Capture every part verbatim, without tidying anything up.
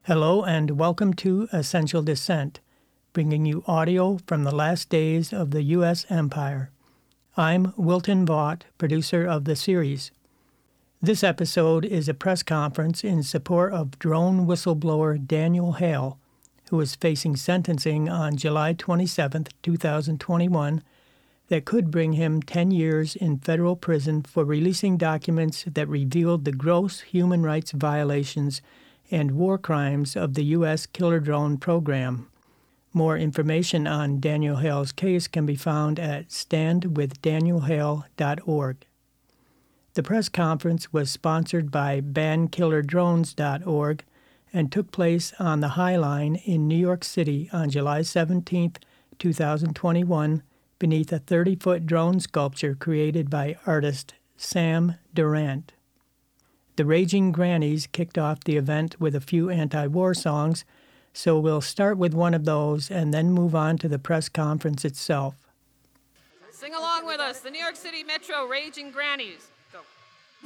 Hello and welcome to Essential Dissent, bringing you audio from the last days of the U S Empire. I'm Wilton Vaught, producer of the series. This episode is a press conference in support of drone whistleblower Daniel Hale, who is facing sentencing on July twenty-seventh, twenty twenty-one, that could bring him ten years in federal prison for releasing documents that revealed the gross human rights violations and war crimes of the U S killer drone program. More information on Daniel Hale's case can be found at stand with daniel hale dot org. The press conference was sponsored by ban killer drones dot org and took place on the High Line in New York City on July seventeenth, twenty twenty-one, beneath a thirty-foot drone sculpture created by artist Sam Durant. The Raging Grannies kicked off the event with a few anti-war songs, so we'll start with one of those and then move on to the press conference itself. Sing along with us, the New York City Metro Raging Grannies. Go.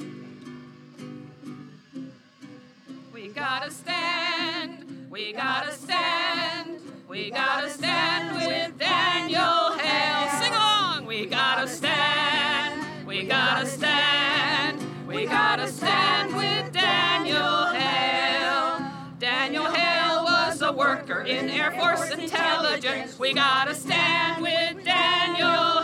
We gotta stand, we gotta stand, we gotta stand with Daniel Hale. Sing along! We gotta stand, we gotta stand, we gotta stand with Daniel Hale. Daniel Hale was a worker in Air Force intelligence. We gotta stand with Daniel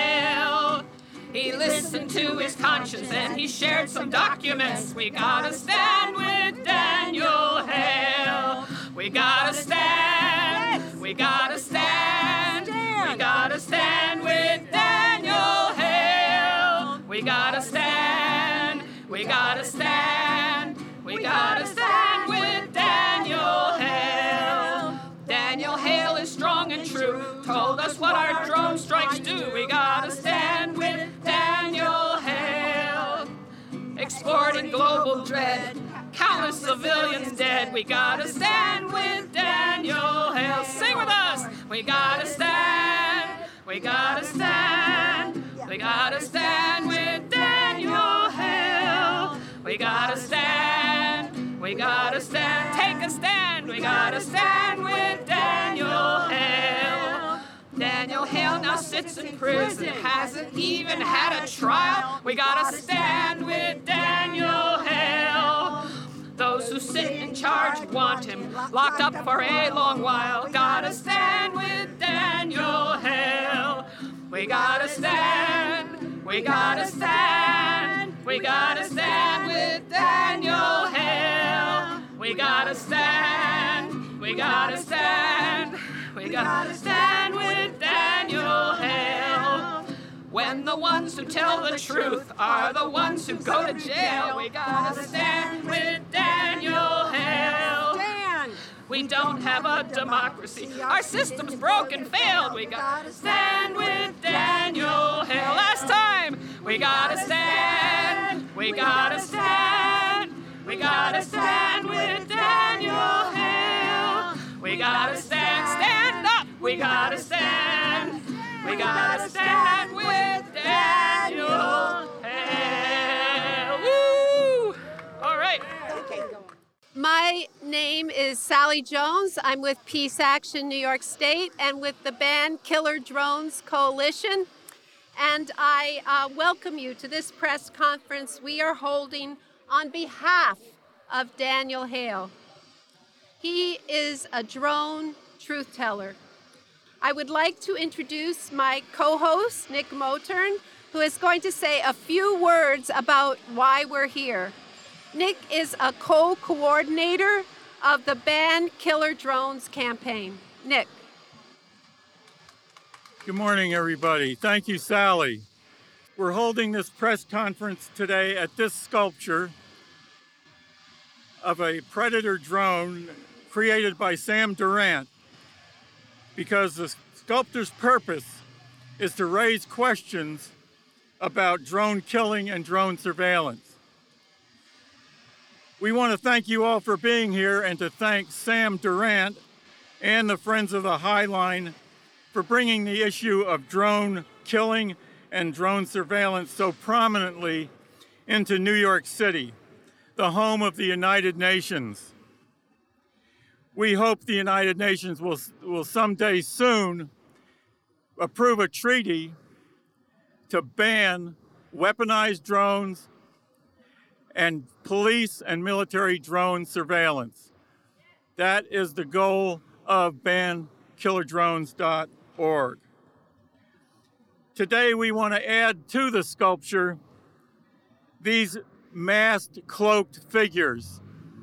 Hale. He listened to his conscience and he shared some documents. We gotta stand with Daniel Hale. We gotta stand, we gotta stand, we gotta stand with Daniel Hale. We gotta stand, we gotta stand, we gotta stand with Daniel Hale. Daniel Hale is strong and true, told us what our drone strikes do. We gotta stand with Daniel Hale. Exporting global dread, countless civilians dead. We gotta stand with Daniel Hale. Sing with us! We gotta stand, we gotta stand, we gotta stand with Daniel Hale. We gotta stand, we gotta stand, take a stand, we gotta stand with Daniel Hale. Daniel Hale now sits in prison, hasn't even had a trial. We gotta stand with Daniel Hale. Those who sit in charge want him locked up for a long while. Gotta stand with Daniel Hale. We gotta stand, we gotta stand, we gotta stand with Daniel Hale. We gotta stand, we gotta stand, we gotta stand with Daniel Hale. When the ones who tell the truth are the ones who go to jail, we gotta stand with Daniel Hale. Stand. We don't have a democracy. Our system's broken, failed. We gotta stand with Daniel Hale. Last time, we gotta stand. We gotta stand. We gotta stand with Daniel Hale. We gotta stand. Stand up. We gotta stand. We gotta stand with Daniel Hale. Woo! All right. My name is Sally Jones. I'm with Peace Action New York State and with the Ban Killer Drones Coalition. And I uh, welcome you to this press conference we are holding on behalf of Daniel Hale. He is a drone truth teller. I would like to introduce my co-host, Nick Motern, who is going to say a few words about why we're here. Nick is a co-coordinator of the Ban Killer Drones campaign. Nick. Good morning, everybody. Thank you, Sally. We're holding this press conference today at this sculpture of a Predator drone created by Sam Durant, because the sculptor's purpose is to raise questions about drone killing and drone surveillance. We want to thank you all for being here and to thank Sam Durant and the Friends of the High Line for bringing the issue of drone killing and drone surveillance so prominently into New York City, the home of the United Nations. We hope the United Nations will, will someday soon approve a treaty to ban weaponized drones and police and military drone surveillance. That is the goal of ban killer drones dot org. Today we want to add to the sculpture these masked, cloaked figures.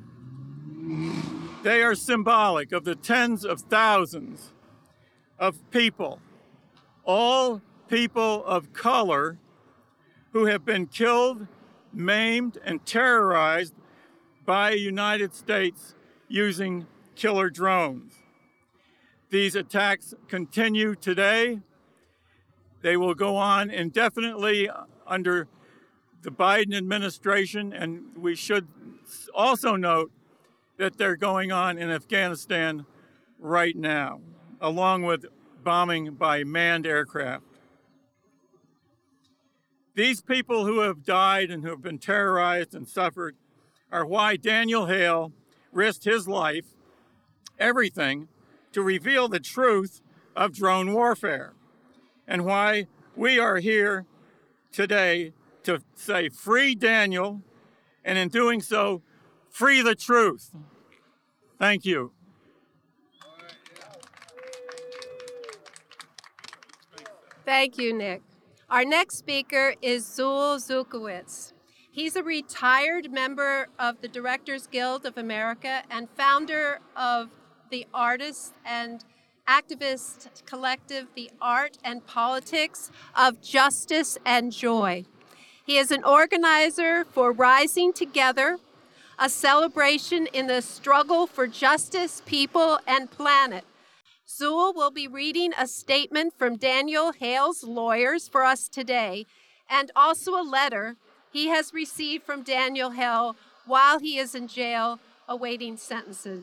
They are symbolic of the tens of thousands of people, all people of color, who have been killed, maimed, and terrorized by the United States using killer drones. These attacks continue today. They will go on indefinitely under the Biden administration, and we should also note that they're going on in Afghanistan right now, along with bombing by manned aircraft. These people who have died and who have been terrorized and suffered are why Daniel Hale risked his life, everything, to reveal the truth of drone warfare, and why we are here today to say, free Daniel, and in doing so, free the truth. Thank you. Thank you, Nick. Our next speaker is Zul Zukowitz. He's a retired member of the Directors Guild of America and founder of the artist and activist collective, The Art and Politics of Justice and Joy. He is an organizer for Rising Together, a celebration in the struggle for justice, people, and planet. Zul will be reading a statement from Daniel Hale's lawyers for us today, and also a letter he has received from Daniel Hale while he is in jail awaiting sentencing.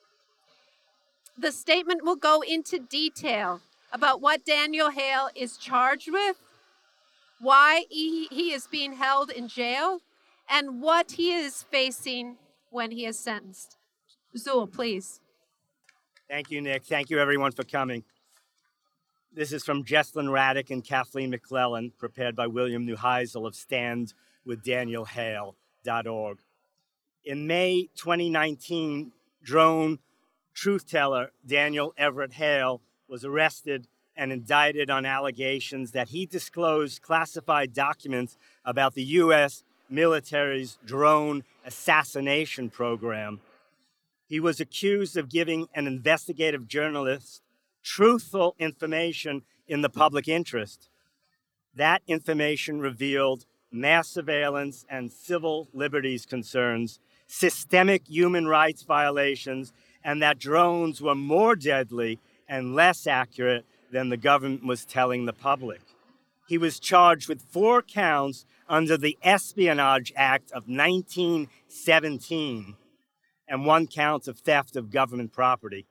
The statement will go into detail about what Daniel Hale is charged with, why he, he is being held in jail, and what he is facing when he is sentenced. Zul, please. Thank you, Nick. Thank you, everyone, for coming. This is from Jesslyn Raddick and Kathleen McClellan, prepared by William Neuheisel of stand with daniel hale dot org. In May twenty nineteen, drone truth teller Daniel Everett Hale was arrested and indicted on allegations that he disclosed classified documents about the U S military's drone assassination program. He was accused of giving an investigative journalist truthful information in the public interest. That information revealed mass surveillance and civil liberties concerns, systemic human rights violations, and that drones were more deadly and less accurate than the government was telling the public. He was charged with four counts under the Espionage Act of nineteen seventeen and one count of theft of government property.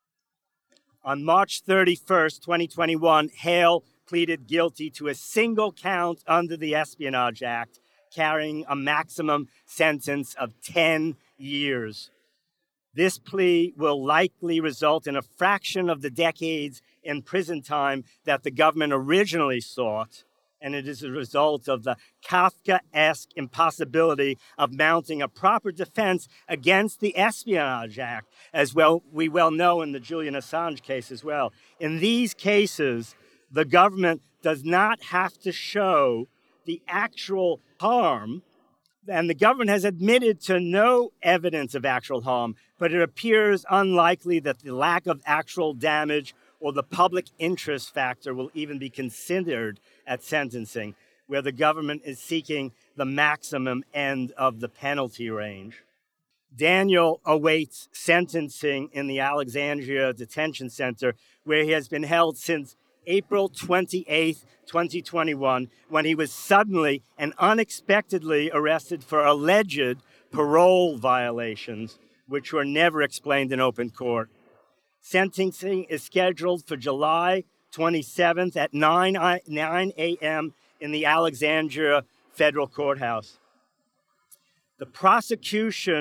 On March thirty-first, twenty twenty-one, Hale pleaded guilty to a single count under the Espionage Act, carrying a maximum sentence of ten years. This plea will likely result in a fraction of the decades in prison time that the government originally sought, and it is a result of the Kafkaesque impossibility of mounting a proper defense against the Espionage Act, as well we well know in the Julian Assange case as well. In these cases, the government does not have to show the actual harm, and the government has admitted to no evidence of actual harm, but it appears unlikely that the lack of actual damage or the public interest factor will even be considered at sentencing, where the government is seeking the maximum end of the penalty range. Daniel awaits sentencing in the Alexandria Detention Center, where he has been held since April twenty-eighth, twenty twenty-one, when he was suddenly and unexpectedly arrested for alleged parole violations, which were never explained in open court. Sentencing is scheduled for July twenty-seventh at nine a.m. in the Alexandria Federal Courthouse. The prosecution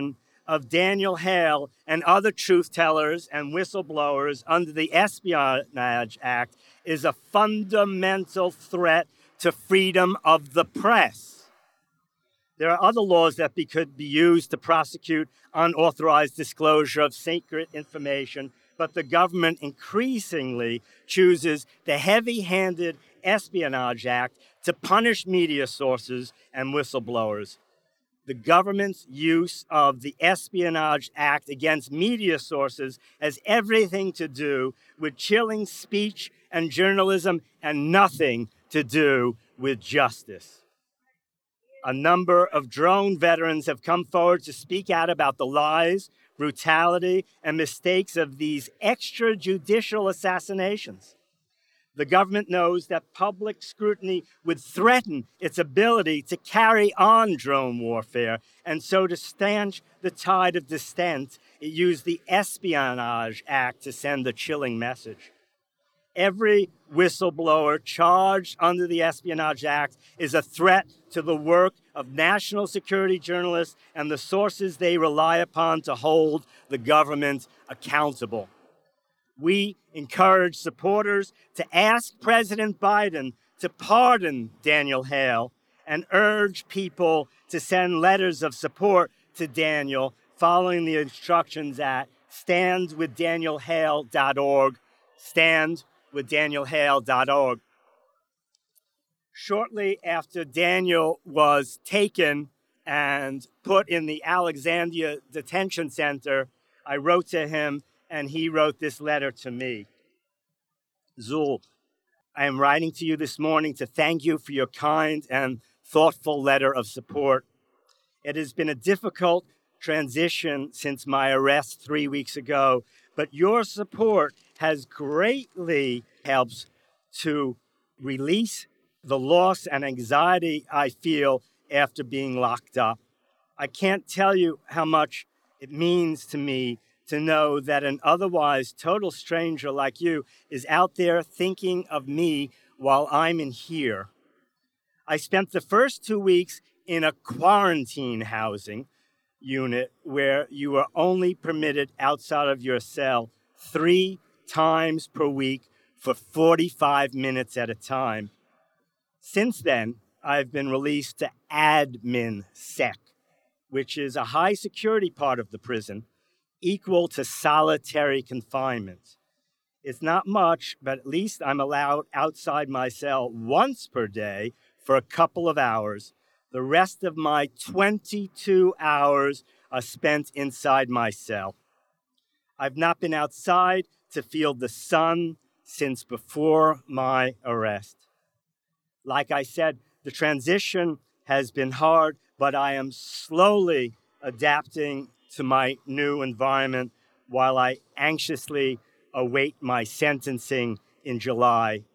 of Daniel Hale and other truth tellers and whistleblowers under the Espionage Act is a fundamental threat to freedom of the press. There are other laws that be, could be used to prosecute unauthorized disclosure of secret information, but the government increasingly chooses the heavy-handed Espionage Act to punish media sources and whistleblowers. The government's use of the Espionage Act against media sources has everything to do with chilling speech and journalism and nothing to do with justice. A number of drone veterans have come forward to speak out about the lies, brutality, and mistakes of these extrajudicial assassinations. The government knows that public scrutiny would threaten its ability to carry on drone warfare, and so to stanch the tide of dissent, it used the Espionage Act to send a chilling message. Every whistleblower charged under the Espionage Act is a threat to the work of national security journalists and the sources they rely upon to hold the government accountable. We encourage supporters to ask President Biden to pardon Daniel Hale and urge people to send letters of support to Daniel following the instructions at stand with daniel hale dot org, stand with daniel hale dot org. Shortly after Daniel was taken and put in the Alexandria Detention Center, I wrote to him, and he wrote this letter to me. Zul, I am writing to you this morning to thank you for your kind and thoughtful letter of support. It has been a difficult transition since my arrest three weeks ago, but your support has greatly helped to release the loss and anxiety I feel after being locked up. I can't tell you how much it means to me to know that an otherwise total stranger like you is out there thinking of me while I'm in here. I spent the first two weeks in a quarantine housing unit where you were only permitted outside of your cell three times per week for forty-five minutes at a time. Since then, I've been released to Admin Sec, which is a high security part of the prison, equal to solitary confinement. It's not much, but at least I'm allowed outside my cell once per day for a couple of hours. The rest of my twenty-two hours are spent inside my cell. I've not been outside to feel the sun since before my arrest. Like I said, the transition has been hard, but I am slowly adapting to my new environment while I anxiously await my sentencing in July.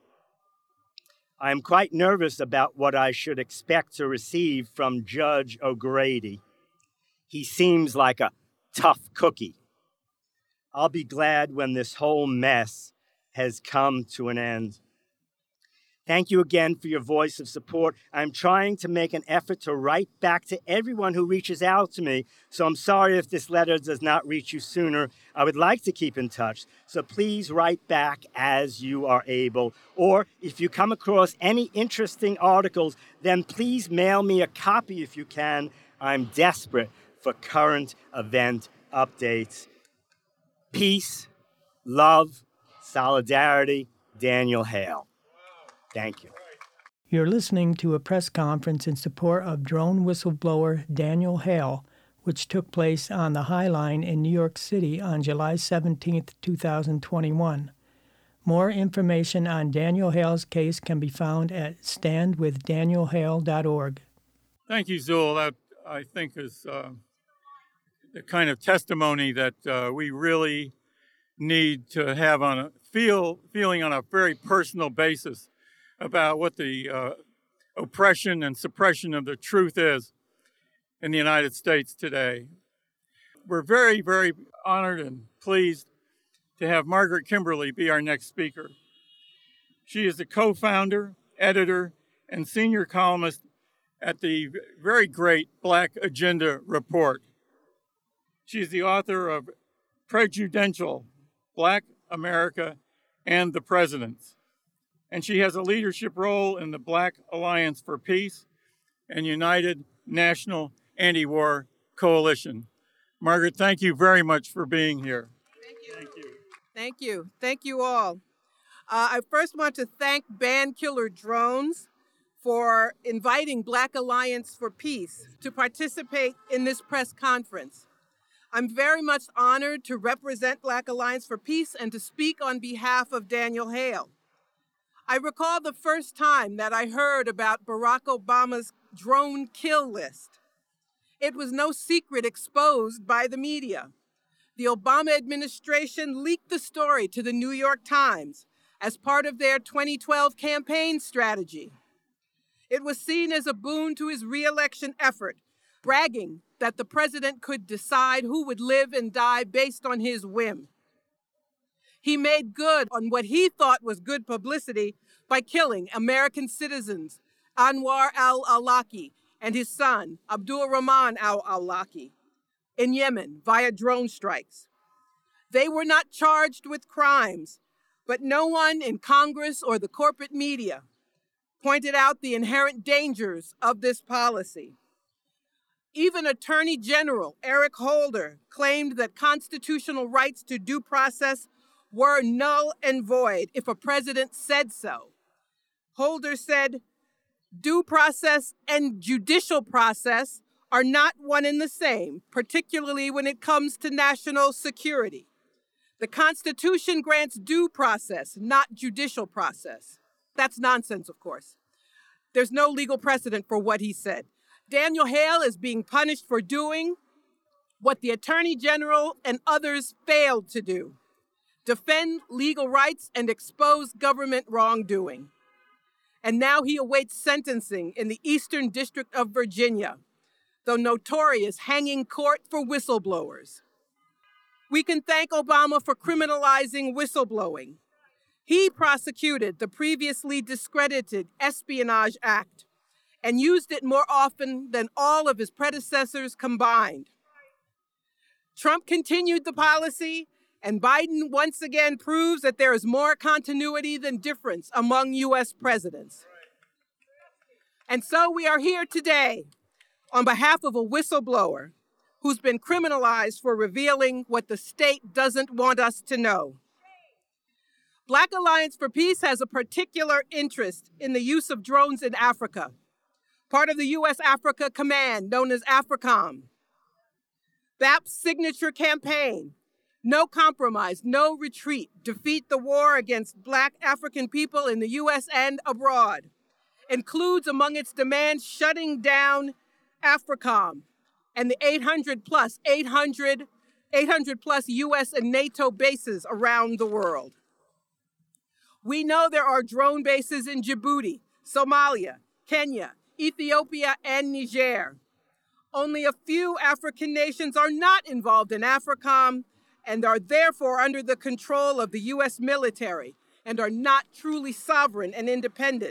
I am quite nervous about what I should expect to receive from Judge O'Grady. He seems like a tough cookie. I'll be glad when this whole mess has come to an end. Thank you again for your voice of support. I'm trying to make an effort to write back to everyone who reaches out to me, so I'm sorry if this letter does not reach you sooner. I would like to keep in touch, so please write back as you are able. Or if you come across any interesting articles, then please mail me a copy if you can. I'm desperate for current event updates. Peace, love, solidarity, Daniel Hale. Thank you. You're listening to a press conference in support of drone whistleblower Daniel Hale, which took place on the High Line in New York City on July seventeenth, twenty twenty-one. More information on Daniel Hale's case can be found at stand with daniel hale dot org. Thank you, Zul. That, I think, is uh, the kind of testimony that uh, we really need to have on a feel feeling on a very personal basis about what the uh, oppression and suppression of the truth is in the United States today. We're very, very honored and pleased to have Margaret Kimberly be our next speaker. She is the co-founder, editor, and senior columnist at the very great Black Agenda Report. She's the author of Prejudential, Black America and the Presidents. And she has a leadership role in the Black Alliance for Peace and United National Anti-War Coalition. Margaret, thank you very much for being here. Thank you. Thank you. Thank you. Thank you all. Uh, I first want to thank Band Killer Drones for inviting Black Alliance for Peace to participate in this press conference. I'm very much honored to represent Black Alliance for Peace and to speak on behalf of Daniel Hale. I recall the first time that I heard about Barack Obama's drone kill list. It was no secret exposed by the media. The Obama administration leaked the story to the New York Times as part of their twenty twelve campaign strategy. It was seen as a boon to his re-election effort, bragging that the president could decide who would live and die based on his whim. He made good on what he thought was good publicity by killing American citizens Anwar al-Awlaki and his son, Abdul Rahman al-Awlaki, in Yemen via drone strikes. They were not charged with crimes, but no one in Congress or the corporate media pointed out the inherent dangers of this policy. Even Attorney General Eric Holder claimed that constitutional rights to due process were null and void if a president said so. Holder said, due process and judicial process are not one and the same, particularly when it comes to national security. The Constitution grants due process, not judicial process. That's nonsense, of course. There's no legal precedent for what he said. Daniel Hale is being punished for doing what the Attorney General and others failed to do: defend legal rights and expose government wrongdoing. And now he awaits sentencing in the Eastern District of Virginia, the notorious hanging court for whistleblowers. We can thank Obama for criminalizing whistleblowing. He prosecuted the previously discredited Espionage Act and used it more often than all of his predecessors combined. Trump continued the policy, and Biden once again proves that there is more continuity than difference among U S presidents. And so we are here today on behalf of a whistleblower who's been criminalized for revealing what the state doesn't want us to know. Black Alliance for Peace has a particular interest in the use of drones in Africa, part of the U S Africa Command known as AFRICOM. B A P's signature campaign, No Compromise, No Retreat, Defeat the War Against Black African People in the U S and abroad, includes among its demands shutting down AFRICOM and the eight hundred plus, eight hundred, eight hundred plus U S and NATO bases around the world. We know there are drone bases in Djibouti, Somalia, Kenya, Ethiopia, and Niger. Only a few African nations are not involved in AFRICOM and are therefore under the control of the U S military and are not truly sovereign and independent.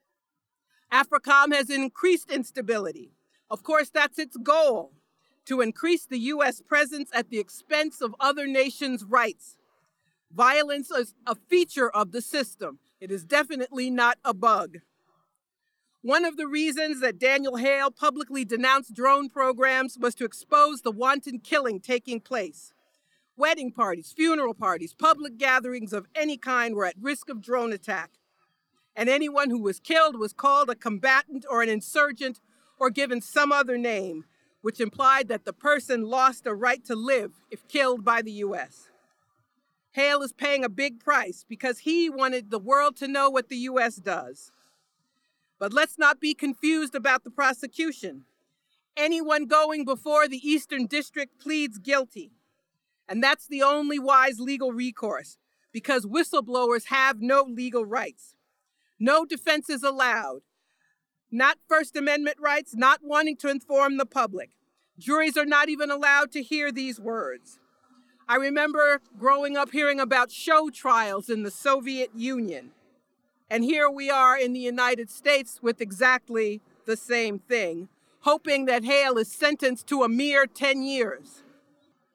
AFRICOM has increased instability. Of course, that's its goal, to increase the U S presence at the expense of other nations' rights. Violence is a feature of the system. It is definitely not a bug. One of the reasons that Daniel Hale publicly denounced drone programs was to expose the wanton killing taking place. Wedding parties, funeral parties, public gatherings of any kind were at risk of drone attack. And anyone who was killed was called a combatant or an insurgent or given some other name, which implied that the person lost a right to live if killed by the U S. Hale is paying a big price because he wanted the world to know what the U S does. But let's not be confused about the prosecution. Anyone going before the Eastern District pleads guilty. And that's the only wise legal recourse, because whistleblowers have no legal rights. No defense is allowed. Not First Amendment rights, not wanting to inform the public. Juries are not even allowed to hear these words. I remember growing up hearing about show trials in the Soviet Union. And here we are in the United States with exactly the same thing, hoping that Hale is sentenced to a mere ten years.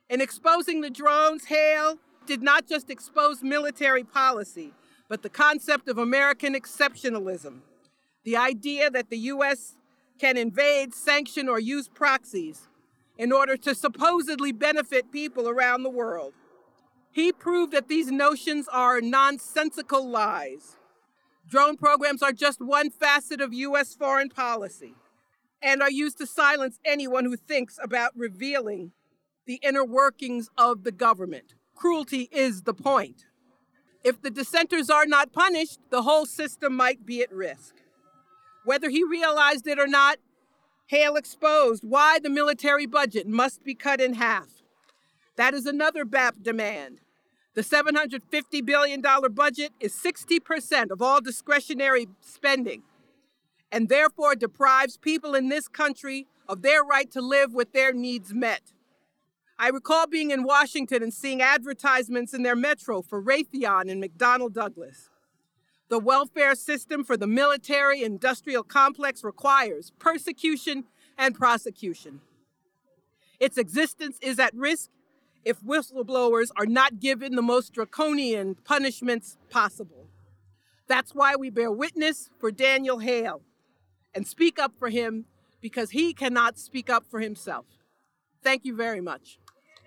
In exposing the drones, Hale did not just expose military policy, but the concept of American exceptionalism, the idea that the U S can invade, sanction, or use proxies in order to supposedly benefit people around the world. He proved that these notions are nonsensical lies. Drone programs are just one facet of U S foreign policy and are used to silence anyone who thinks about revealing the inner workings of the government. Cruelty is the point. If the dissenters are not punished, the whole system might be at risk. Whether he realized it or not, Hale exposed why the military budget must be cut in half. That is another B A P demand. The seven hundred fifty billion dollars budget is sixty percent of all discretionary spending, and therefore deprives people in this country of their right to live with their needs met. I recall being in Washington and seeing advertisements in their metro for Raytheon and McDonnell Douglas. The welfare system for the military-industrial complex requires persecution and prosecution. Its existence is at risk if whistleblowers are not given the most draconian punishments possible. That's why we bear witness for Daniel Hale and speak up for him, because he cannot speak up for himself. Thank you very much.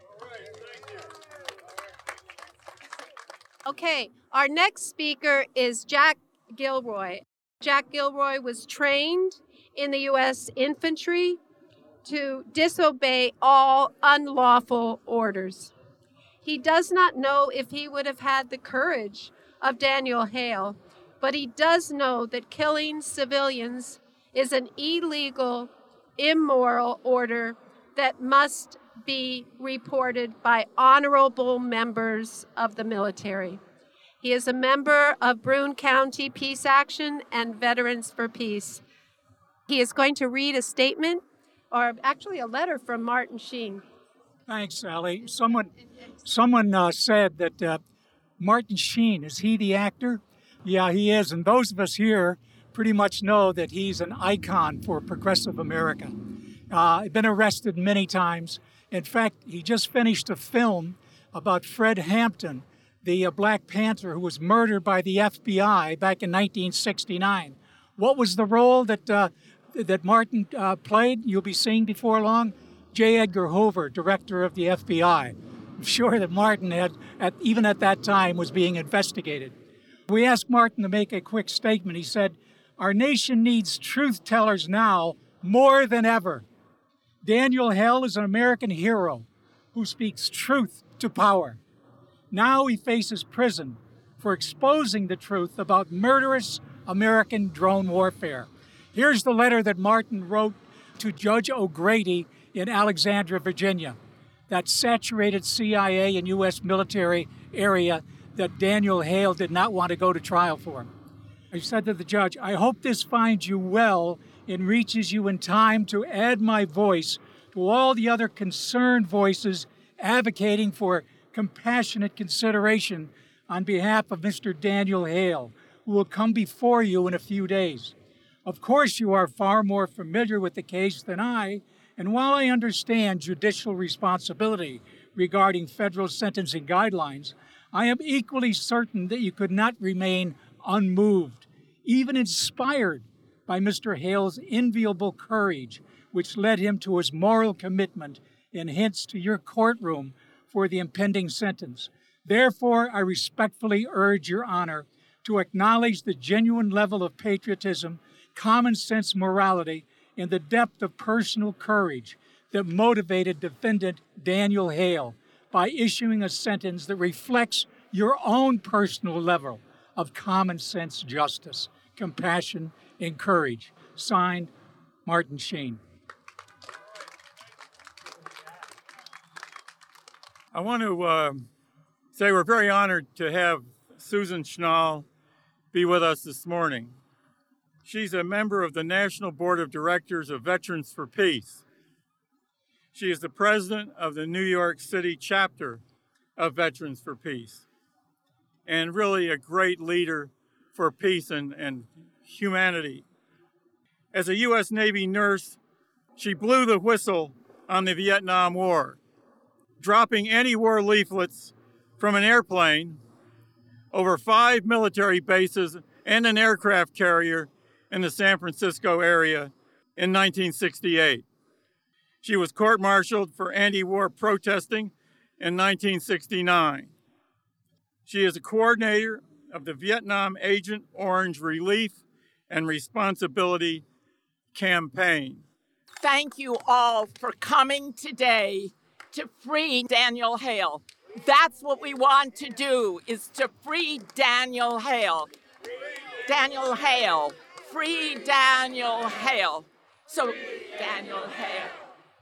Okay, our next speaker is Jack Gilroy. Jack Gilroy was trained in the U S infantry to disobey all unlawful orders. He does not know if he would have had the courage of Daniel Hale, but he does know that killing civilians is an illegal, immoral order that must be reported by honorable members of the military. He is a member of Broome County Peace Action and Veterans for Peace. He is going to read a statement, or actually a letter from Martin Sheen. Thanks, Sally. Someone someone uh, said that uh, Martin Sheen, is he the actor? Yeah, he is. And those of us here pretty much know that he's an icon for progressive America. Uh, been arrested many times. In fact, he just finished a film about Fred Hampton, the uh, Black Panther who was murdered by the F B I back in nineteen sixty-nine. What was the role that uh, that Martin uh, played? You'll be seeing before long. J. Edgar Hoover, director of the F B I. I'm sure that Martin had, at, even at that time, was being investigated. We asked Martin to make a quick statement. He said, "Our nation needs truth tellers now more than ever. Daniel Hale is an American hero who speaks truth to power. Now he faces prison for exposing the truth about murderous American drone warfare." Here's the letter that Martin wrote to Judge O'Grady in Alexandria, Virginia, that saturated C I A and U S military area that Daniel Hale did not want to go to trial for. He said to the judge, "I hope this finds you well and reaches you in time to add my voice to all the other concerned voices advocating for compassionate consideration on behalf of Mister Daniel Hale, who will come before you in a few days. Of course, you are far more familiar with the case than I, and while I understand judicial responsibility regarding federal sentencing guidelines, I am equally certain that you could not remain unmoved, even inspired by Mister Hale's enviable courage, which led him to his moral commitment and hence to your courtroom for the impending sentence. Therefore, I respectfully urge Your Honor to acknowledge the genuine level of patriotism, common sense morality, and the depth of personal courage that motivated defendant Daniel Hale by issuing a sentence that reflects your own personal level of common sense justice, compassion, and courage. Signed, Martin Sheen." I want to uh, say we're very honored to have Susan Schnall be with us this morning. She's a member of the National Board of Directors of Veterans for Peace. She is the president of the New York City chapter of Veterans for Peace, and really a great leader for peace and, and humanity. As a U S Navy nurse, she blew the whistle on the Vietnam War. dropping anti-war leaflets from an airplane over five military bases and an aircraft carrier in the San Francisco area in nineteen sixty-eight. She was court-martialed for anti-war protesting in nineteen sixty-nine. She is a coordinator of the Vietnam Agent Orange Relief and Responsibility Campaign. Thank you all for coming today to free Daniel Hale. That's what we want to do, is to free Daniel Hale. Daniel Hale. Free Daniel Hale. So, Daniel Hale.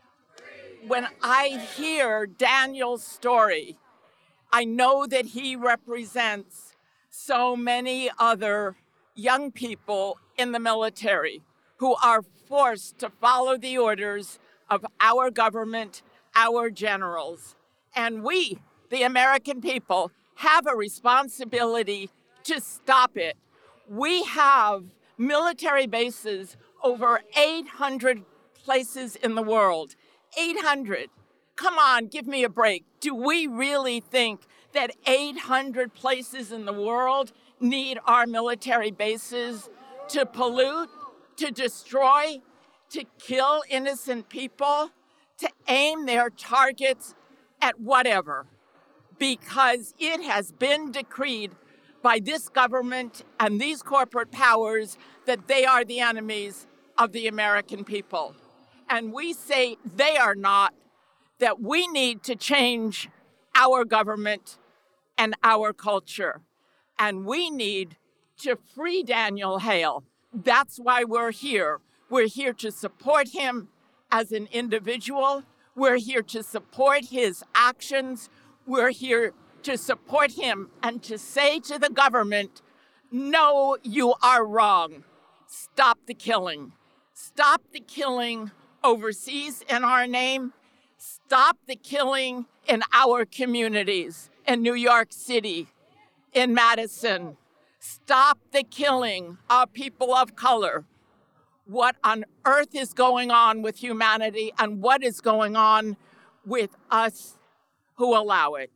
When I hear Daniel's story, I know that he represents so many other young people in the military who are forced to follow the orders of our government, our generals. And we, the American people, have a responsibility to stop it. We have military bases over eight hundred places in the world. eight hundred. Come on, give me a break. Do we really think that eight hundred places in the world need our military bases to pollute, to destroy, to kill innocent people, to aim their targets at whatever? Because it has been decreed by this government and these corporate powers that they are the enemies of the American people. And we say they are not, that we need to change our government and our culture. And we need to free Daniel Hale. That's why we're here. We're here to support him as an individual. We're here to support his actions. We're here to support him and to say to the government, no, you are wrong. Stop the killing. Stop the killing overseas in our name. Stop the killing in our communities, in New York City, in Madison. Stop the killing of people of color. What on earth is going on with humanity, and what is going on with us who allow it?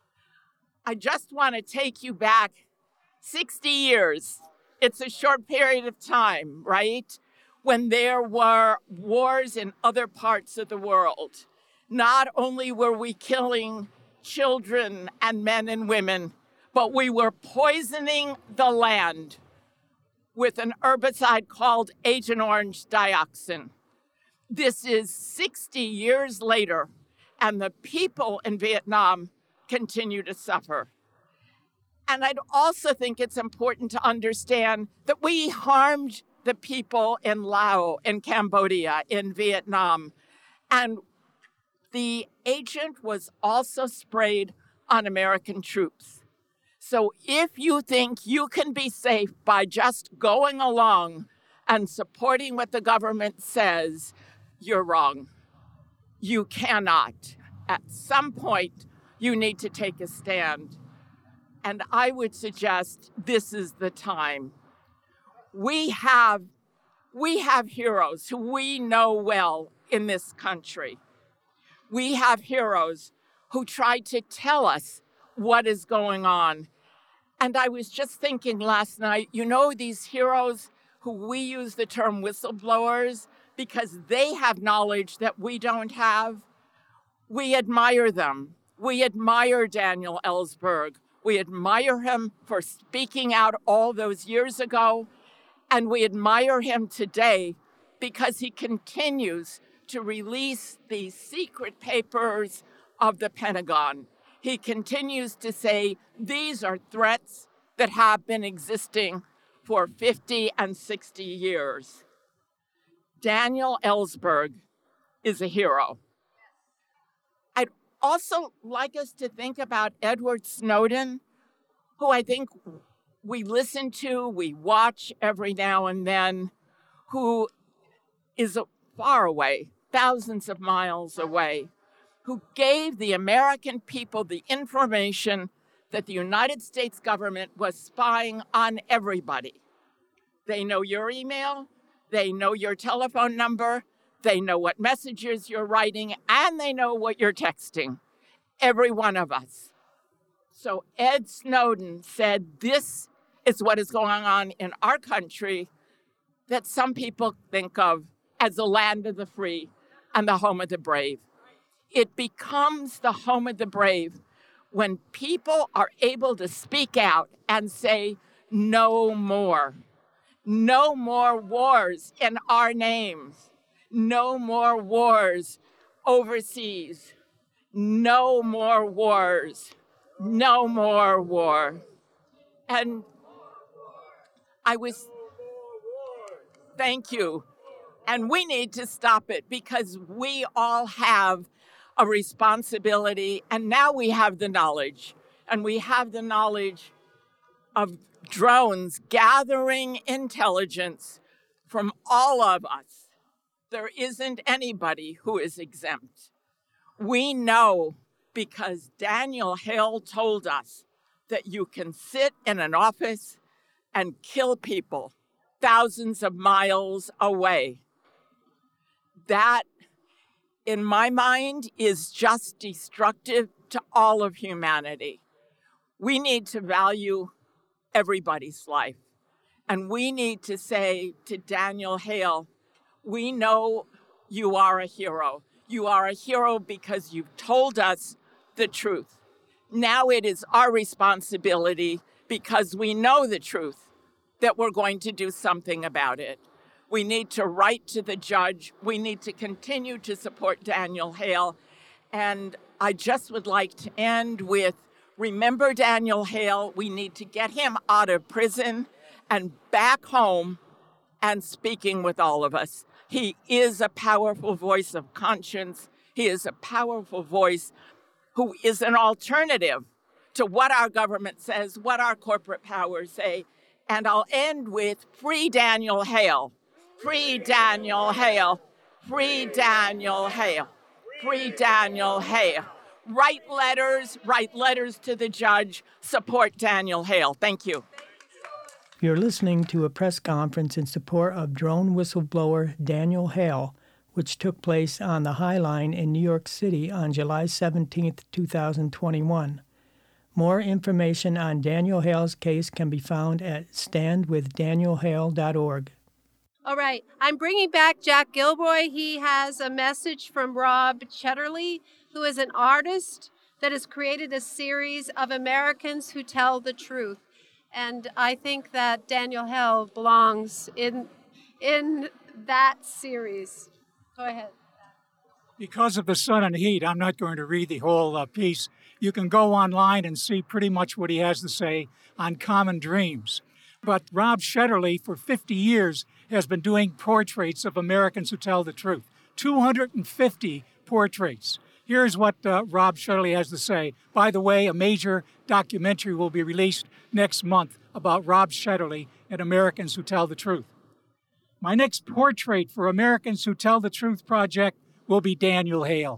I just want to take you back sixty years. It's a short period of time, right? When there were wars in other parts of the world. Not only were we killing children and men and women, but we were poisoning the land with an herbicide called Agent Orange dioxin. This is sixty years later, and the people in Vietnam continue to suffer. And I'd also think it's important to understand that we harmed the people in Laos, in Cambodia, in Vietnam. And the agent was also sprayed on American troops. So if you think you can be safe by just going along and supporting what the government says, you're wrong. You cannot. At some point, you need to take a stand. And I would suggest this is the time. We have, we have heroes who we know well in this country. We have heroes who try to tell us what is going on. And I was just thinking last night, you know, these heroes who we use the term whistleblowers because they have knowledge that we don't have. We admire them. We admire Daniel Ellsberg. We admire him for speaking out all those years ago. And we admire him today because he continues to release the secret papers of the Pentagon. He continues to say these are threats that have been existing for fifty and sixty years. Daniel Ellsberg is a hero. I'd also like us to think about Edward Snowden, who I think we listen to, we watch every now and then, who is far away, thousands of miles away, who gave the American people the information that the United States government was spying on everybody. They know your email, they know your telephone number, they know what messages you're writing, and they know what you're texting. every one of us. So Ed Snowden said this is what is going on in our country that some people think of as the land of the free and the home of the brave. It becomes the home of the brave when people are able to speak out and say, no more. No more wars in our names. No more wars overseas. No more wars. No more war. And I was, thank you. And we need to stop it because we all have a responsibility. And now we have the knowledge. And we have the knowledge of drones gathering intelligence from all of us. There isn't anybody who is exempt. We know because Daniel Hale told us that you can sit in an office and kill people thousands of miles away. That, in my mind, is just destructive to all of humanity. We need to value everybody's life. And we need to say to Daniel Hale, we know you are a hero. You are a hero because you've told us the truth. Now it is our responsibility, because we know the truth, that we're going to do something about it. We need to write to the judge. We need to continue to support Daniel Hale. And I just would like to end with, remember Daniel Hale. We need to get him out of prison and back home and speaking with all of us. He is a powerful voice of conscience. He is a powerful voice who is an alternative to what our government says, what our corporate powers say. And I'll end with free Daniel Hale. Free Daniel Hale. Free Daniel Hale. Free Daniel Hale. Write letters, write letters to the judge, support Daniel Hale. Thank you. You're listening to a press conference in support of drone whistleblower Daniel Hale, which took place on the High Line in New York City on July seventeenth, two thousand twenty-one. More information on Daniel Hale's case can be found at stand with daniel hale dot org. All right, I'm bringing back Jack Gilroy. He has a message from Rob Chetterley, who is an artist that has created a series of Americans who tell the truth. And I think that Daniel Hale belongs in, in that series. Go ahead. Because of the sun and heat, I'm not going to read the whole uh, piece. You can go online and see pretty much what he has to say on Common Dreams. But Rob Chetterley, for fifty years, has been doing portraits of Americans who tell the truth. two hundred fifty portraits. Here's what uh, Rob Chetterley has to say. By the way, a major documentary will be released next month about Rob Chetterley and Americans who tell the truth. My next portrait for Americans Who Tell the Truth project will be Daniel Hale.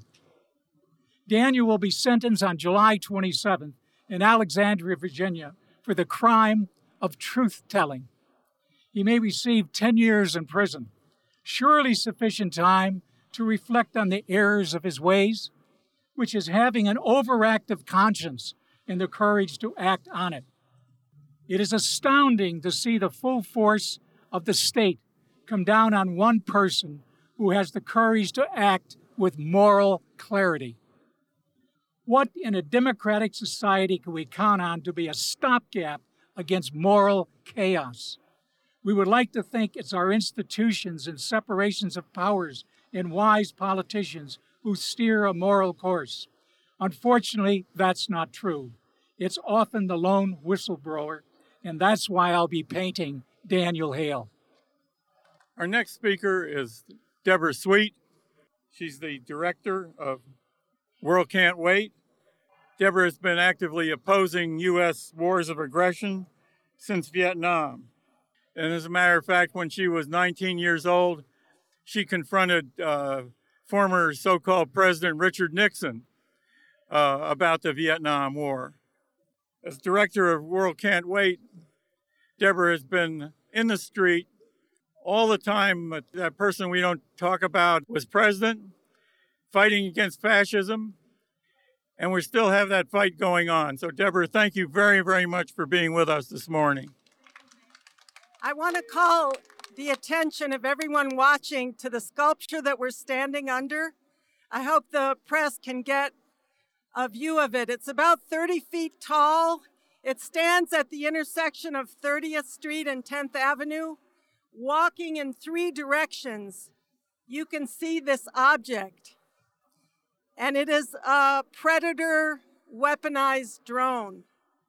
Daniel will be sentenced on July twenty-seventh in Alexandria, Virginia, for the crime of truth-telling. He may receive ten years in prison, surely sufficient time to reflect on the errors of his ways, which is having an overactive conscience and the courage to act on it. It is astounding to see the full force of the state come down on one person who has the courage to act with moral clarity. What in a democratic society can we count on to be a stopgap against moral chaos? We would like to think it's our institutions and separations of powers and wise politicians who steer a moral course. Unfortunately, that's not true. It's often the lone whistleblower, and that's why I'll be painting Daniel Hale. Our next speaker is Deborah Sweet. She's the director of World Can't Wait. Deborah has been actively opposing U S wars of aggression since Vietnam. And as a matter of fact, when she was nineteen years old, she confronted uh, former so-called President Richard Nixon uh, about the Vietnam War. As director of World Can't Wait, Deborah has been in the street all the time. That person we don't talk about was president, fighting against fascism. And we still have that fight going on. So, Deborah, thank you very, very much for being with us this morning. I want to call the attention of everyone watching to the sculpture that we're standing under. I hope the press can get a view of it. It's about thirty feet tall. It stands at the intersection of thirtieth Street and tenth Avenue. Walking in three directions, you can see this object. And it is a Predator weaponized drone.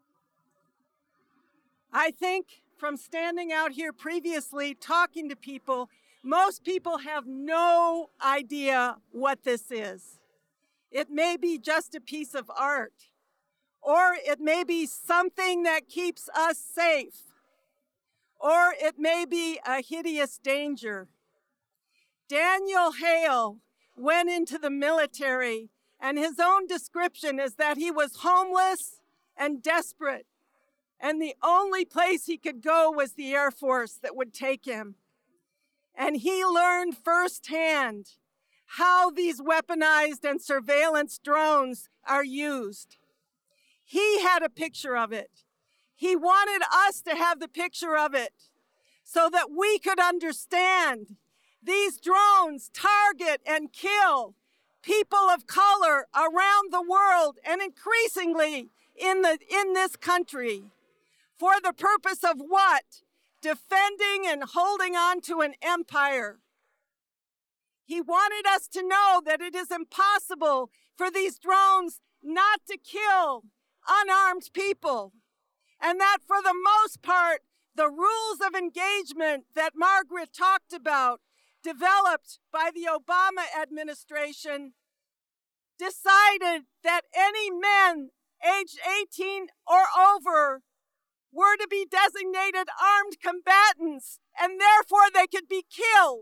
I think from standing out here previously, talking to people, most people have no idea what this is. It may be just a piece of art, or it may be something that keeps us safe, or it may be a hideous danger. Daniel Hale went into the military, and his own description is that he was homeless and desperate, and the only place he could go was the Air Force that would take him. And he learned firsthand how these weaponized and surveillance drones are used. He had a picture of it. He wanted us to have the picture of it so that we could understand these drones target and kill people of color around the world and increasingly in, the, in this country. For the purpose of what? Defending and holding on to an empire. He wanted us to know that it is impossible for these drones not to kill unarmed people, and that for the most part, the rules of engagement that Margaret talked about, developed by the Obama administration, decided that any men aged eighteen or over were to be designated armed combatants, and therefore they could be killed.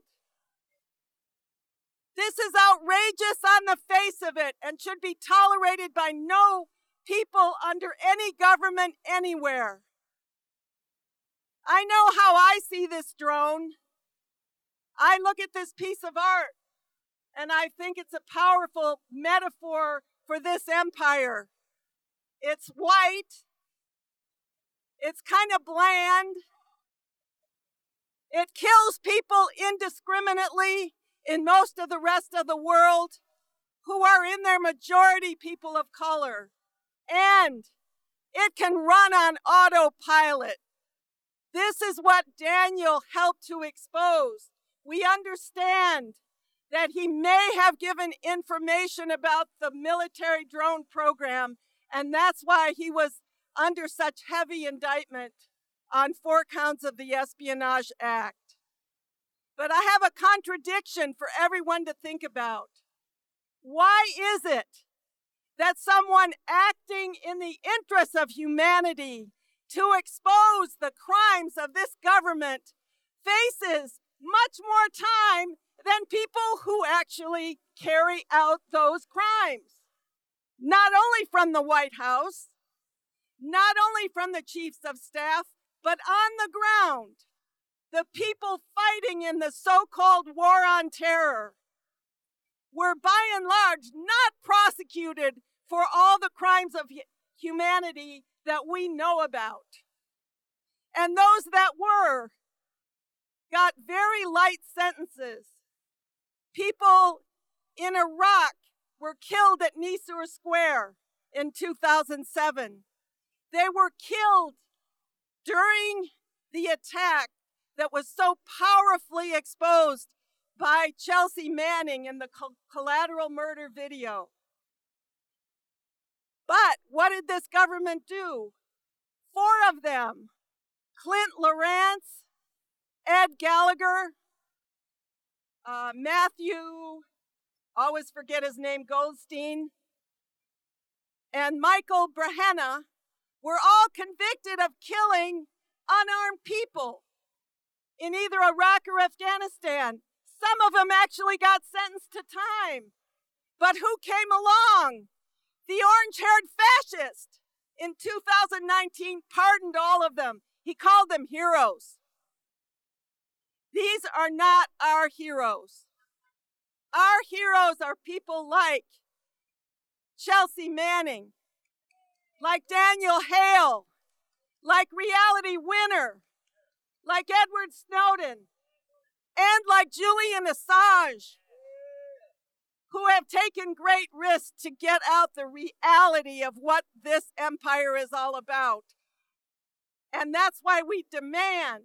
This is outrageous on the face of it and should be tolerated by no people under any government anywhere. I know how I see this drone. I look at this piece of art and I think it's a powerful metaphor for this empire. It's white. It's kind of bland. It kills people indiscriminately in most of the rest of the world who are in their majority people of color. And it can run on autopilot. This is what Daniel helped to expose. We understand that he may have given information about the military drone program, and that's why he was under such heavy indictment on four counts of the Espionage Act. But I have a contradiction for everyone to think about. Why is it that someone acting in the interests of humanity to expose the crimes of this government faces much more time than people who actually carry out those crimes? Not only from the White House, not only from the chiefs of staff, but on the ground, the people fighting in the so-called war on terror were by and large not prosecuted for all the crimes of humanity that we know about. And those that were got very light sentences. People in Iraq were killed at Nisour Square in two thousand seven. They were killed during the attack that was so powerfully exposed by Chelsea Manning in the Collateral Murder video. But what did this government do? Four of them, Clint Lawrence, Ed Gallagher, uh, Matthew, always forget his name, Goldstein, and Michael Brehena, were all convicted of killing unarmed people in either Iraq or Afghanistan. Some of them actually got sentenced to time. But who came along? The orange-haired fascist in two thousand nineteen pardoned all of them. He called them heroes. These are not our heroes. Our heroes are people like Chelsea Manning, like Daniel Hale, like Reality Winner, like Edward Snowden, and like Julian Assange, who have taken great risks to get out the reality of what this empire is all about. And that's why we demand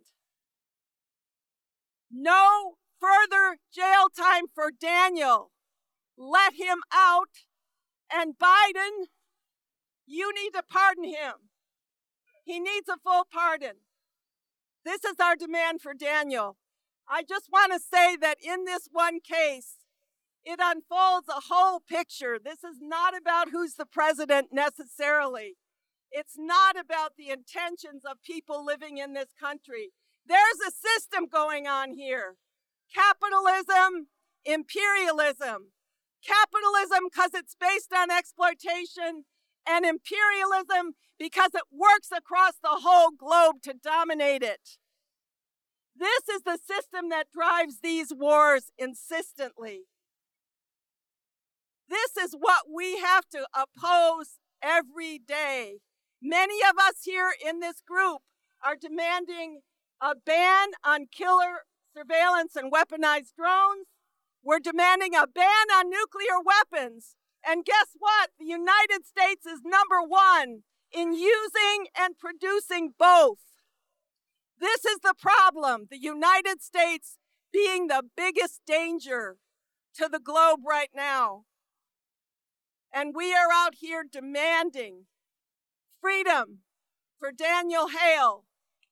no further jail time for Daniel. Let him out. And Biden, you need to pardon him. He needs a full pardon. This is our demand for Daniel. I just want to say that in this one case, it unfolds a whole picture. This is not about who's the president necessarily. It's not about the intentions of people living in this country. There's a system going on here. Capitalism, imperialism. Capitalism because it's based on exploitation, and imperialism because it works across the whole globe to dominate it. This is the system that drives these wars insistently. This is what we have to oppose every day. Many of us here in this group are demanding a ban on killer surveillance and weaponized drones. We're demanding a ban on nuclear weapons. And guess what? The United States is number one in using and producing both. This is the problem, the United States being the biggest danger to the globe right now. And we are out here demanding freedom for Daniel Hale.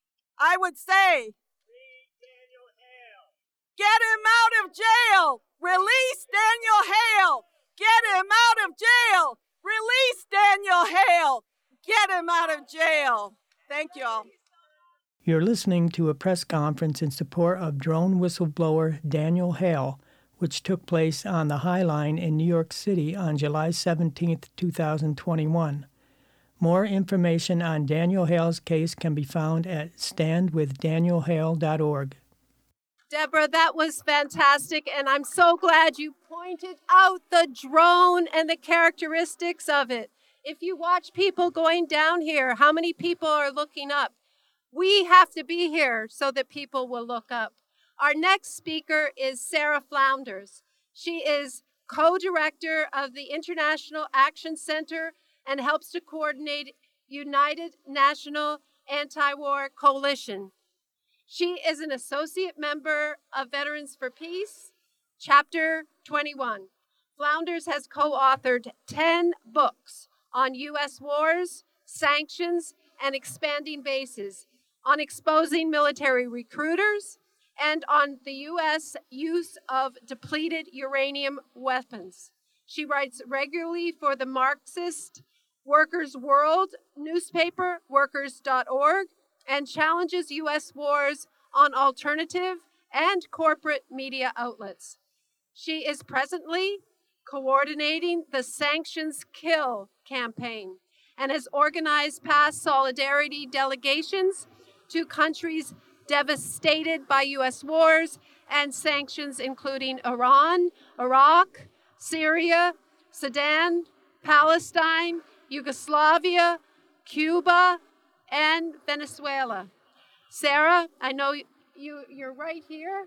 I would say, free Daniel Hale. Get him out of jail. Release Daniel Hale. Get him out of jail. Release Daniel Hale. Get him out of jail. Thank you all. You're listening to a press conference in support of drone whistleblower Daniel Hale, which took place on the High Line in New York City on July seventeenth, two thousand twenty-one. More information on Daniel Hale's case can be found at stand with daniel hale dot org. Deborah, that was fantastic, and I'm so glad you pointed out the drone and the characteristics of it. If you watch people going down here, how many people are looking up? We have to be here so that people will look up. Our next speaker is Sarah Flounders. She is co-director of the International Action Center and helps to coordinate United National Anti-War Coalition. She is an associate member of Veterans for Peace, Chapter twenty-one. Flounders has co-authored ten books on U S wars, sanctions, and expanding bases, on exposing military recruiters, and on the U S use of depleted uranium weapons. She writes regularly for the Marxist Workers' World newspaper, workers dot org, and challenges U S wars on alternative and corporate media outlets. She is presently coordinating the Sanctions Kill campaign and has organized past solidarity delegations to countries devastated by U S wars and sanctions, including Iran, Iraq, Syria, Sudan, Palestine, Yugoslavia, Cuba, and Venezuela. Sarah, I know you, you're right here.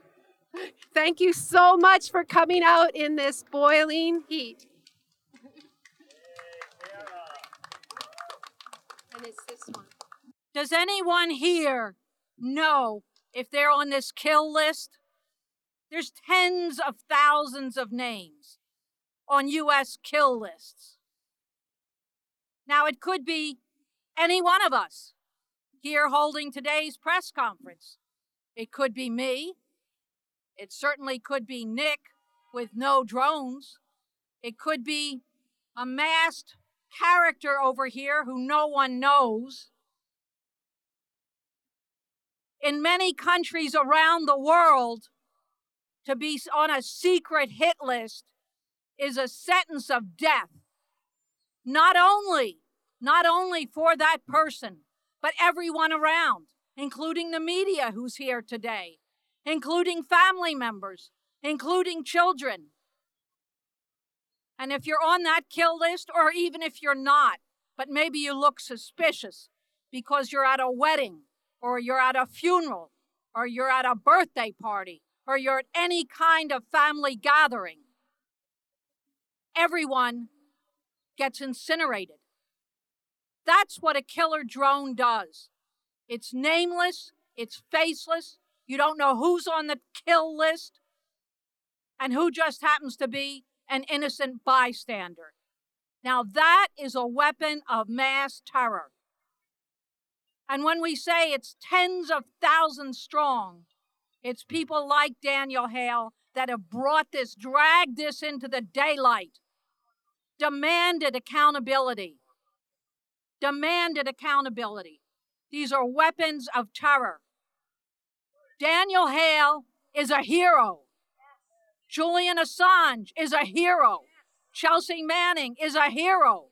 Thank you so much for coming out in this boiling heat. And it's this one. Does anyone here know if they're on this kill list? There's tens of thousands of names on U S kill lists. Now, it could be any one of us here holding today's press conference. It could be me. It certainly could be Nick with no drones. It could be a masked character over here who no one knows. In many countries around the world, to be on a secret hit list is a sentence of death. Not only, not only for that person, but everyone around, including the media who's here today, including family members, including children. And if you're on that kill list, or even if you're not, but maybe you look suspicious because you're at a wedding, or you're at a funeral, or you're at a birthday party, or you're at any kind of family gathering, everyone gets incinerated. That's what a killer drone does. It's nameless, it's faceless, you don't know who's on the kill list, and who just happens to be an innocent bystander. Now that is a weapon of mass terror. And when we say it's tens of thousands strong, it's people like Daniel Hale that have brought this, dragged this into the daylight, demanded accountability, demanded accountability. These are weapons of terror. Daniel Hale is a hero. Julian Assange is a hero. Chelsea Manning is a hero.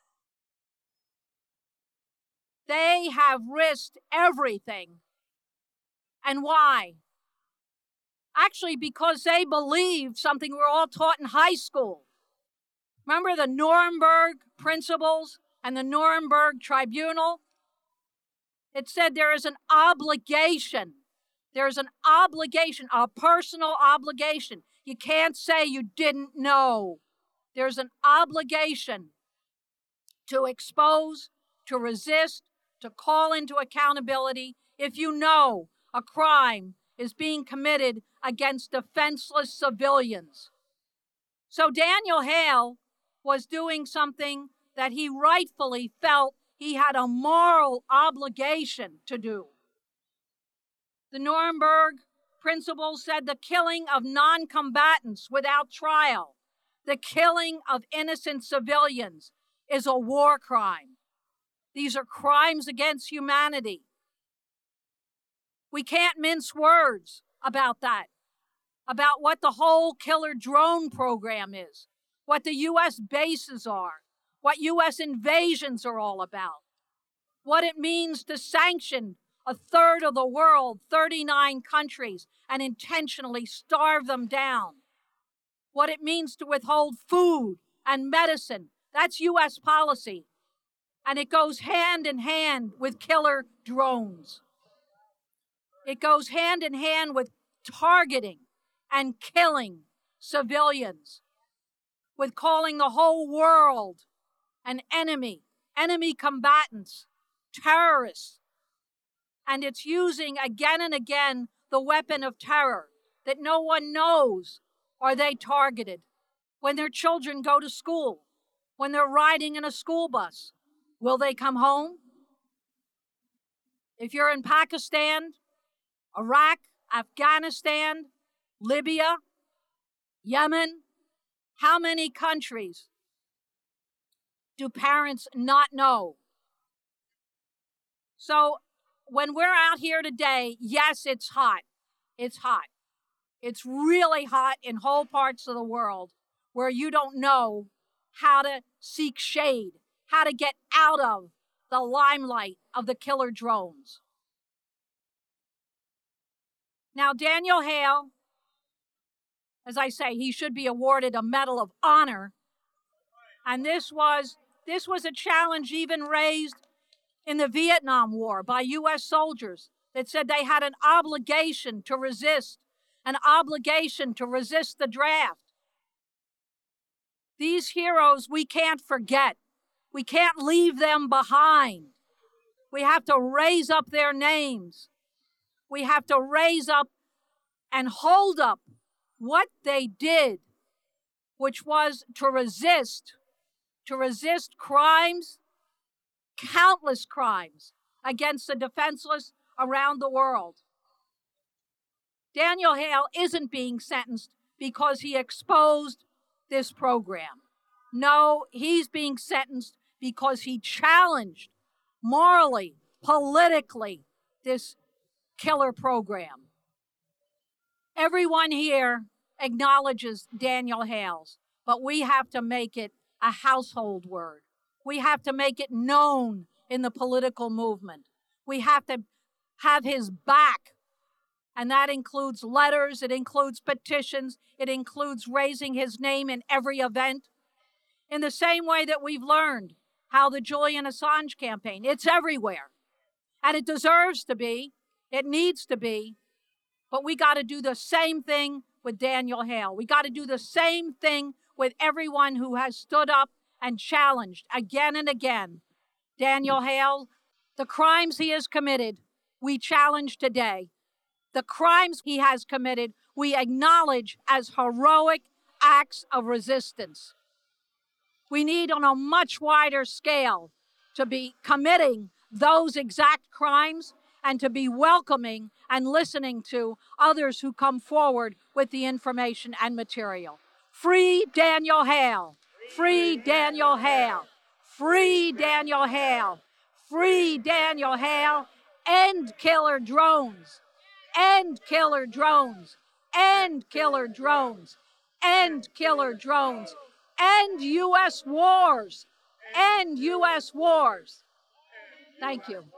They have risked everything. And why? Actually, because they believe something we're all taught in high school. Remember the Nuremberg principles and the Nuremberg Tribunal? It said there is an obligation. There is an obligation, a personal obligation. You can't say you didn't know. There's an obligation to expose, to resist, to call into accountability if you know a crime is being committed against defenseless civilians. So Daniel Hale was doing something that he rightfully felt he had a moral obligation to do. The Nuremberg principles said the killing of non-combatants without trial, the killing of innocent civilians, is a war crime. These are crimes against humanity. We can't mince words about that, about what the whole killer drone program is, what the U S bases are, what U S invasions are all about, what it means to sanction a third of the world, thirty-nine countries, and intentionally starve them down, what it means to withhold food and medicine. That's U S policy. And it goes hand in hand with killer drones. It goes hand in hand with targeting and killing civilians, with calling the whole world an enemy, enemy combatants, terrorists. And it's using again and again the weapon of terror that no one knows are they targeted. When their children go to school, when they're riding in a school bus, will they come home? If you're in Pakistan, Iraq, Afghanistan, Libya, Yemen, how many countries do parents not know? So when we're out here today, yes, it's hot. It's hot. It's really hot in whole parts of the world where you don't know how to seek shade, how to get out of the limelight of the killer drones. Now, Daniel Hale, as I say, he should be awarded a Medal of Honor. And this was, this was a challenge even raised in the Vietnam War by U S soldiers that said they had an obligation to resist, an obligation to resist the draft. These heroes we can't forget. We can't leave them behind. We have to raise up their names. We have to raise up and hold up what they did, which was to resist, to resist crimes, countless crimes against the defenseless around the world. Daniel Hale isn't being sentenced because he exposed this program. No, he's being sentenced because he challenged morally, politically, this killer program. Everyone here acknowledges Daniel Hale's, but we have to make it a household word. We have to make it known in the political movement. We have to have his back, and that includes letters, it includes petitions, it includes raising his name in every event. In the same way that we've learned how the Julian Assange campaign, it's everywhere. And it deserves to be, it needs to be, but we got to do the same thing with Daniel Hale. We got to do the same thing with everyone who has stood up and challenged again and again. Daniel Hale, the crimes he has committed, we challenge today. The crimes he has committed, we acknowledge as heroic acts of resistance. We need on a much wider scale to be committing those exact crimes and to be welcoming and listening to others who come forward with the information and material. Free Daniel Hale. Free Daniel Hale. Free Daniel Hale. Free Daniel Hale. End killer drones. End killer drones. End killer drones. End killer drones. End U S wars. End U S wars. Thank you.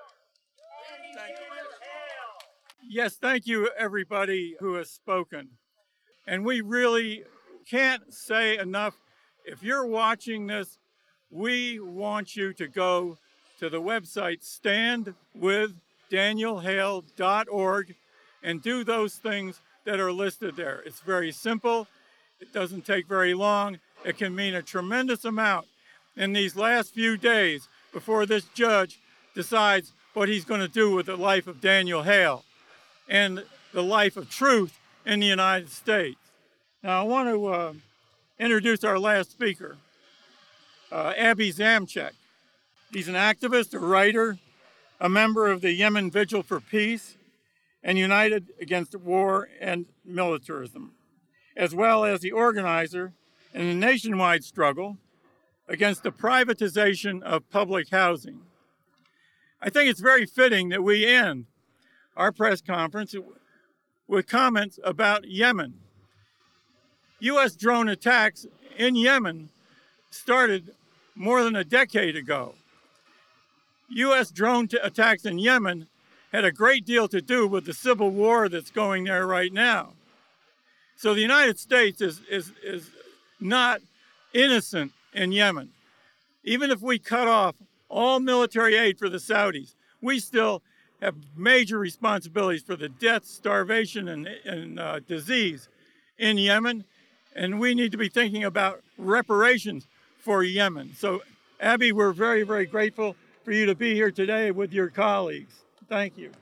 Yes, thank you, everybody who has spoken. And we really can't say enough. If you're watching this, we want you to go to the website stand with daniel hale dot org and do those things that are listed there. It's very simple. It doesn't take very long. It can mean a tremendous amount in these last few days before this judge decides what he's going to do with the life of Daniel Hale and the life of truth in the United States. Now, I want to uh, introduce our last speaker, uh, Abby Zamchek. He's an activist, a writer, a member of the Yemen Vigil for Peace, and United Against War and Militarism, as well as the organizer in a nationwide struggle against the privatization of public housing. I think it's very fitting that we end our press conference with comments about Yemen. U S drone attacks in Yemen started more than a decade ago. U S drone t- attacks in Yemen had a great deal to do with the civil war that's going there right now. So the United States is, is, is not innocent in Yemen. Even if we cut off all military aid for the Saudis, we still have major responsibilities for the death, starvation, and, and uh, disease in Yemen. And we need to be thinking about reparations for Yemen. So, Abby, we're very, very grateful for you to be here today with your colleagues. Thank you.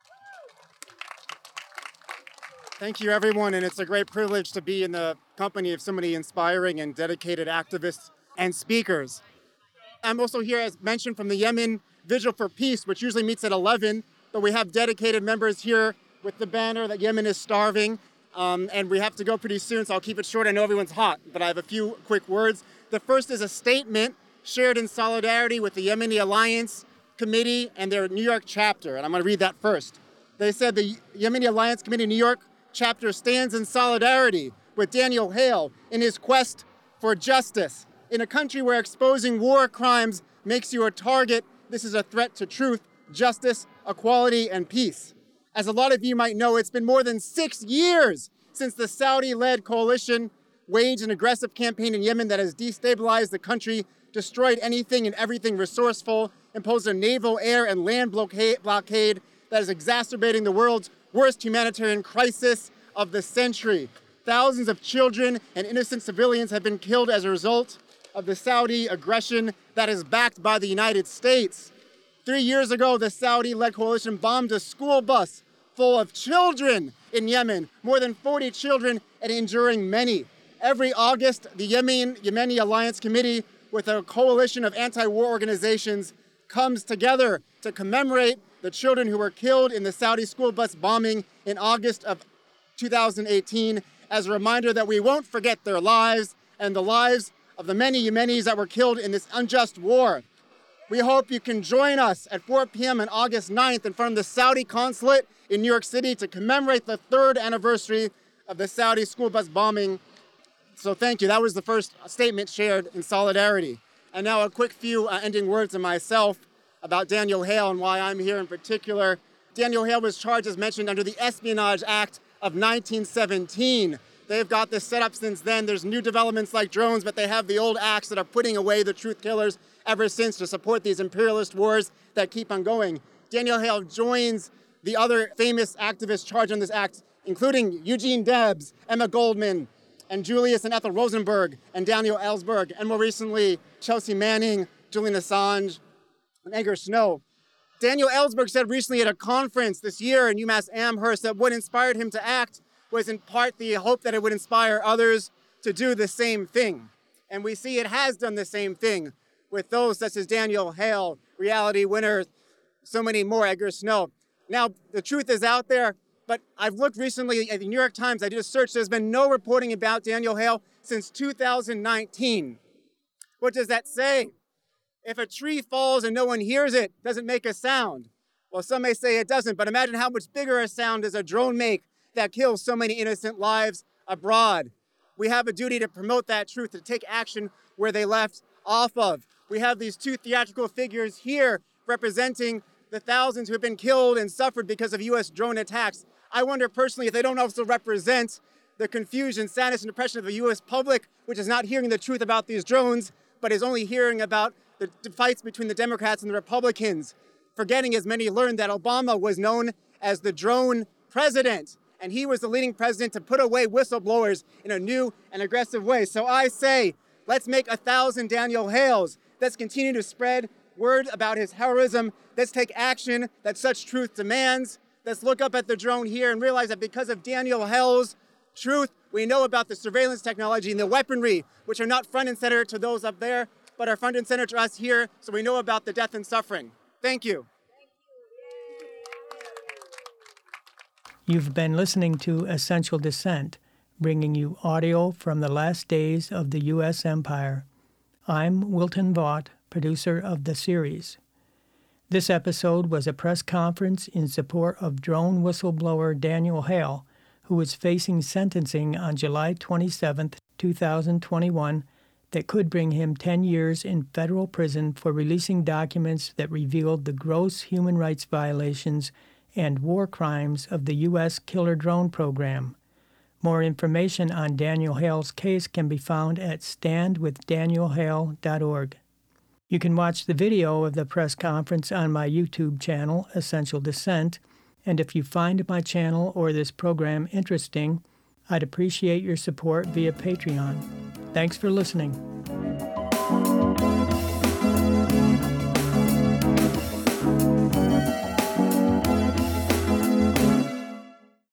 Thank you, everyone, and it's a great privilege to be in the company of so many inspiring and dedicated activists and speakers. I'm also here, as mentioned, from the Yemen Vigil for Peace, which usually meets at eleven, but we have dedicated members here with the banner that Yemen is starving, um, and we have to go pretty soon, so I'll keep it short. I know everyone's hot, but I have a few quick words. The first is a statement shared in solidarity with the Yemeni Alliance Committee and their New York chapter, and I'm going to read that first. They said the Yemeni Alliance Committee New York chapter stands in solidarity with Daniel Hale in his quest for justice. In a country where exposing war crimes makes you a target, this is a threat to truth, justice, equality, and peace. As a lot of you might know, it's been more than six years since the Saudi-led coalition waged an aggressive campaign in Yemen that has destabilized the country, destroyed anything and everything resourceful, imposed a naval, air, and land blockade, blockade that is exacerbating the world's worst humanitarian crisis of the century. Thousands of children and innocent civilians have been killed as a result of the Saudi aggression that is backed by the United States. Three years ago, the Saudi-led coalition bombed a school bus full of children in Yemen, more than forty children and injuring many. Every August, the Yemen, Yemeni Alliance Committee, with a coalition of anti-war organizations, comes together to commemorate the children who were killed in the Saudi school bus bombing in August of two thousand eighteen, as a reminder that we won't forget their lives and the lives of the many Yemenis that were killed in this unjust war. We hope you can join us at four p.m. on August ninth in front of the Saudi consulate in New York City to commemorate the third anniversary of the Saudi school bus bombing. So thank you. That was the first statement shared in solidarity. And now a quick few uh, ending words of myself about Daniel Hale and why I'm here in particular. Daniel Hale was charged, as mentioned, under the Espionage Act of nineteen seventeen. They've got this set up since then. There's new developments like drones, but they have the old acts that are putting away the truth killers ever since to support these imperialist wars that keep on going. Daniel Hale joins the other famous activists charged on this act, including Eugene Debs, Emma Goldman, and Julius and Ethel Rosenberg, and Daniel Ellsberg, and more recently, Chelsea Manning, Julian Assange, and Edgar Snow. Daniel Ellsberg said recently at a conference this year in UMass Amherst that what inspired him to act was in part the hope that it would inspire others to do the same thing. And we see it has done the same thing with those such as Daniel Hale, Reality Winner, so many more, Edgar Snow. Now, the truth is out there, but I've looked recently at the New York Times, I did a search, there's been no reporting about Daniel Hale since two thousand nineteen. What does that say? If a tree falls and no one hears it, does it make a sound? Well, some may say it doesn't, but imagine how much bigger a sound does a drone make that kills so many innocent lives abroad. We have a duty to promote that truth, to take action where they left off of. We have these two theatrical figures here representing the thousands who have been killed and suffered because of U S drone attacks. I wonder personally if they don't also represent the confusion, sadness, and depression of the U S public, which is not hearing the truth about these drones, but is only hearing about the fights between the Democrats and the Republicans, forgetting, as many learned, that Obama was known as the drone president, and he was the leading president to put away whistleblowers in a new and aggressive way. So I say, let's make a thousand Daniel Hales. Let's continue to spread word about his heroism. Let's take action that such truth demands. Let's look up at the drone here and realize that because of Daniel Hale's truth, we know about the surveillance technology and the weaponry, which are not front and center to those up there, but are front and center to us here, so we know about the death and suffering. Thank you. You've been listening to Essential Dissent, bringing you audio from the last days of the U S Empire. I'm Wilton Vaught, producer of the series. This episode was a press conference in support of drone whistleblower Daniel Hale, who is facing sentencing on July twenty-seventh, two thousand twenty-one, that could bring him ten years in federal prison for releasing documents that revealed the gross human rights violations and war crimes of the U S killer drone program. More information on Daniel Hale's case can be found at stand with daniel hale dot org. You can watch the video of the press conference on my YouTube channel, Essential Dissent, and if you find my channel or this program interesting, I'd appreciate your support via Patreon. Thanks for listening.